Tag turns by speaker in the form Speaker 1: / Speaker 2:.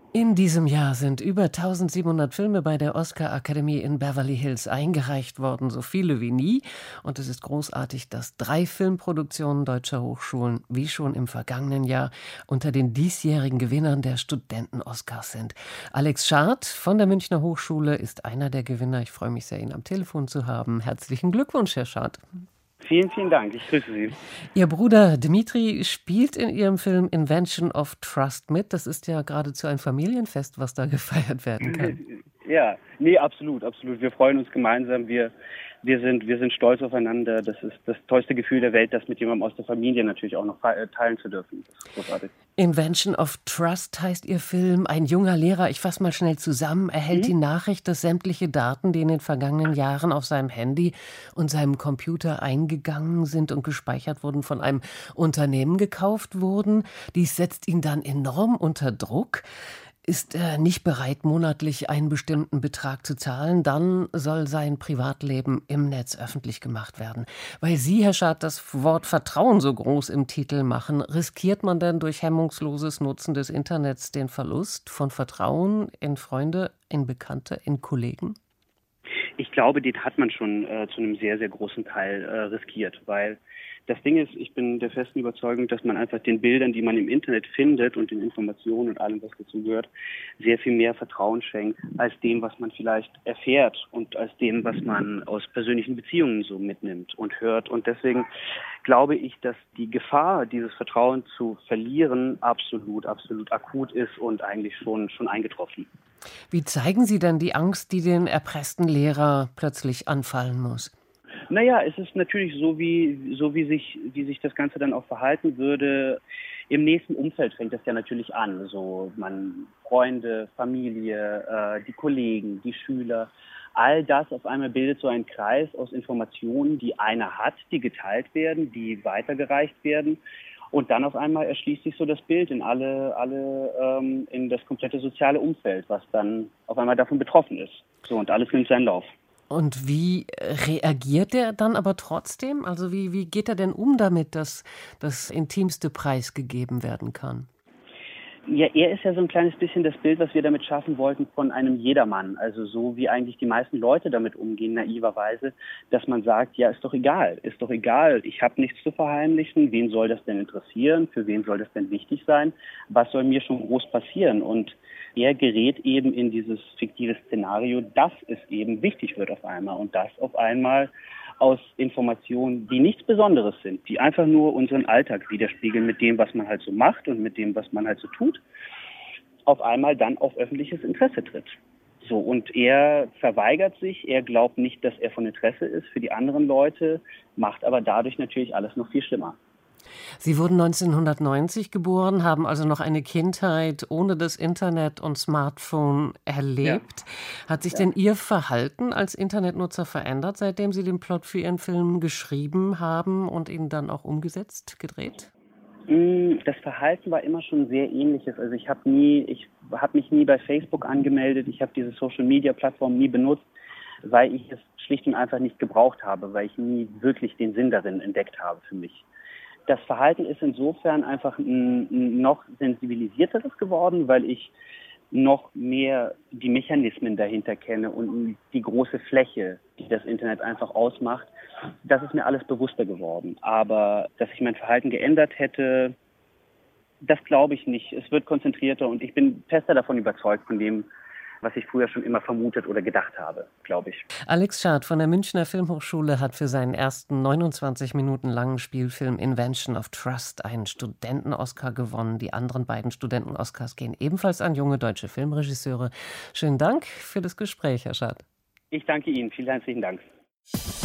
Speaker 1: In diesem Jahr sind über 1700 Filme bei der Oscar-Akademie in Beverly Hills eingereicht worden, so viele wie nie. Und es ist großartig, dass 3 Filmproduktionen deutscher Hochschulen, wie schon im vergangenen Jahr, unter den diesjährigen Gewinnern der Studenten-Oscars sind. Alex Schardt von der Münchner Hochschule ist einer der Gewinner. Ich freue mich sehr, ihn am Telefon zu haben. Herzlichen Glückwunsch, Herr Schardt.
Speaker 2: Vielen, vielen Dank. Ich grüße Sie.
Speaker 1: Ihr Bruder Dmitri spielt in Ihrem Film Invention of Trust mit. Das ist ja geradezu ein Familienfest, was da gefeiert werden kann.
Speaker 2: Ja, nee, absolut, absolut. Wir freuen uns gemeinsam. Wir sind stolz aufeinander. Das ist das tollste Gefühl der Welt, das mit jemandem aus der Familie natürlich auch noch teilen zu dürfen. Das ist großartig.
Speaker 1: Invention of Trust heißt Ihr Film. Ein junger Lehrer, ich fasse mal schnell zusammen, erhält die Nachricht, dass sämtliche Daten, die in den vergangenen Jahren auf seinem Handy und seinem Computer eingegangen sind und gespeichert wurden, von einem Unternehmen gekauft wurden. Dies setzt ihn dann enorm unter Druck. Ist er nicht bereit, monatlich einen bestimmten Betrag zu zahlen, dann soll sein Privatleben im Netz öffentlich gemacht werden. Weil Sie, Herr Schardt, das Wort Vertrauen so groß im Titel machen, riskiert man denn durch hemmungsloses Nutzen des Internets den Verlust von Vertrauen in Freunde, in Bekannte, in Kollegen?
Speaker 2: Ich glaube, den hat man schon zu einem sehr, sehr großen Teil riskiert, weil das Ding ist, ich bin der festen Überzeugung, dass man einfach den Bildern, die man im Internet findet und den Informationen und allem, was dazu gehört, sehr viel mehr Vertrauen schenkt, als dem, was man vielleicht erfährt und als dem, was man aus persönlichen Beziehungen so mitnimmt und hört. Und deswegen glaube ich, dass die Gefahr, dieses Vertrauen zu verlieren, absolut, absolut akut ist und eigentlich schon eingetroffen.
Speaker 1: Wie zeigen Sie denn die Angst, die den erpressten Lehrer plötzlich anfallen muss?
Speaker 2: Naja, es ist natürlich so, wie sich das Ganze dann auch verhalten würde. Im nächsten Umfeld fängt das ja natürlich an. So Freunde, Familie, die Kollegen, die Schüler. All das auf einmal bildet so einen Kreis aus Informationen, die einer hat, die geteilt werden, die weitergereicht werden. Und dann auf einmal erschließt sich so das Bild in in das komplette soziale Umfeld, was dann auf einmal davon betroffen ist. So, und alles nimmt seinen Lauf.
Speaker 1: Und wie reagiert er dann aber trotzdem? Also wie geht er denn um damit, dass das Intimste preisgegeben werden kann?
Speaker 2: Ja, er ist ja so ein kleines bisschen das Bild, was wir damit schaffen wollten von einem Jedermann. Also so wie eigentlich die meisten Leute damit umgehen, naiverweise, dass man sagt, ja, ist doch egal, ich habe nichts zu verheimlichen, wen soll das denn interessieren, für wen soll das denn wichtig sein, was soll mir schon groß passieren? Und er gerät eben in dieses fiktive Szenario, dass es eben wichtig wird auf einmal und dass auf einmal aus Informationen, die nichts Besonderes sind, die einfach nur unseren Alltag widerspiegeln mit dem, was man halt so macht und mit dem, was man halt so tut, auf einmal dann auf öffentliches Interesse tritt. So, und er verweigert sich, er glaubt nicht, dass er von Interesse ist für die anderen Leute, macht aber dadurch natürlich alles noch viel schlimmer.
Speaker 1: Sie wurden 1990 geboren, haben also noch eine Kindheit ohne das Internet und Smartphone
Speaker 2: Ja.
Speaker 1: erlebt. Hat sich
Speaker 2: Ja.
Speaker 1: denn Ihr Verhalten als Internetnutzer verändert, seitdem Sie den Plot für Ihren Film geschrieben haben und ihn dann auch umgesetzt, gedreht?
Speaker 2: Das Verhalten war immer schon sehr ähnliches. Also ich habe mich nie bei Facebook angemeldet, ich habe diese Social-Media-Plattform nie benutzt, weil ich es schlicht und einfach nicht gebraucht habe, weil ich nie wirklich den Sinn darin entdeckt habe für mich. Das Verhalten ist insofern einfach ein noch sensibilisierteres geworden, weil ich noch mehr die Mechanismen dahinter kenne und die große Fläche, die das Internet einfach ausmacht. Das ist mir alles bewusster geworden. Aber dass ich mein Verhalten geändert hätte, das glaube ich nicht. Es wird konzentrierter und ich bin fester davon überzeugt von dem, was ich früher schon immer vermutet oder gedacht habe, glaube ich.
Speaker 1: Alex Schardt von der Münchner Filmhochschule hat für seinen ersten 29 Minuten langen Spielfilm Invention of Trust einen Studenten-Oscar gewonnen. Die anderen beiden Studenten-Oscars gehen ebenfalls an junge deutsche Filmregisseure. Schönen Dank für das Gespräch, Herr Schardt.
Speaker 2: Ich danke Ihnen. Vielen herzlichen Dank.